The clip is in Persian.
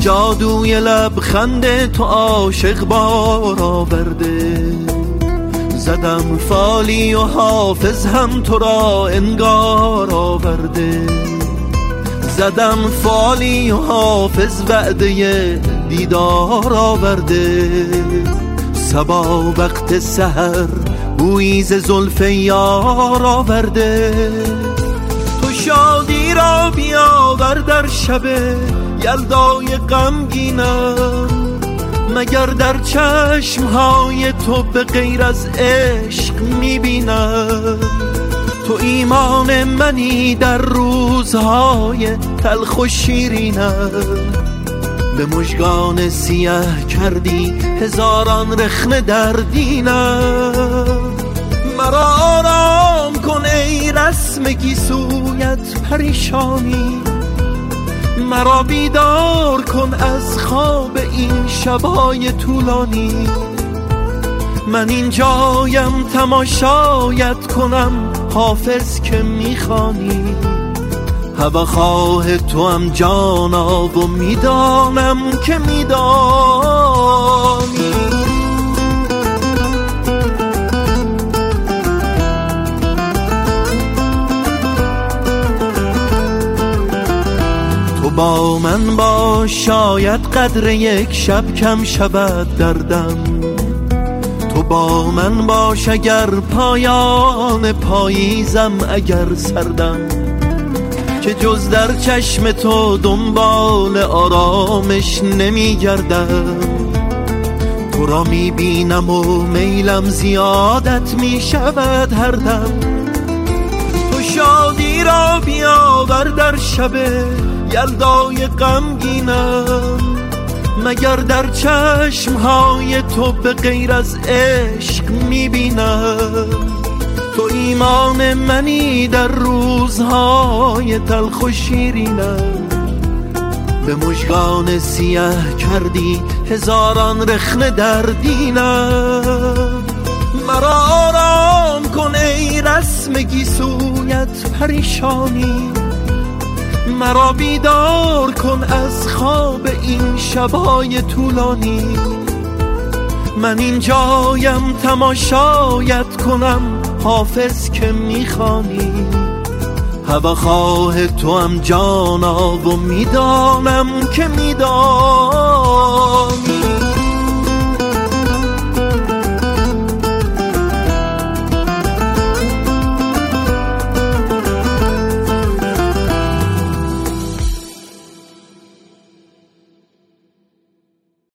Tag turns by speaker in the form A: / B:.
A: جادوی لبخند تو عاشق بار آورده. زدم فالی و حافظ هم تو را انگار آورده. زدم فالی و حافظ وعده دیدار آورده. صبا وقت سحر بویی ز زلف یار آورده. تو شادی را بیاور در شب یلدای غمگینم، مگر در چشمهای تو به غیر از عشق میبینم. تو ایمان منی در روزهای تلخ و شیرینم. به مژگان سیاه کردی هزاران رخنه در دینم. مرا آرام کن ای رسم گیسویت پریشانی، مرا بیدار کن از خواب این شبهای طولانی. من اینجایم تماشایت کنم حافظ که میخوانی. هواخواه تو هم جانا و میدانم که میدانی. تو با من باش شاید قدر یک شب کم شود دردم. تو با من باش اگر پایان پاییزم اگر سردم، که جز در چشم تو دنبال آرامش نمی گردم. تو را می بینم و میلم زیادت می شود هر دم. تو شادی را بیاور در شب یلدای غمگینم، مگر در چشمهای تو به غیر از عشق می بینم. تو ایمان منی در روزهای تلخ و شیرینم. به مژگان سیاه کردی هزاران رخنه در دینم. مرا آرام کن ای رسم گیسویت پریشانی، مرا بیدار کن از خواب این شبهای طولانی. من اینجایم تماشایت کنم حافظ که میخوانی. هواخواه تو هم جانا و میدانم که میدانی.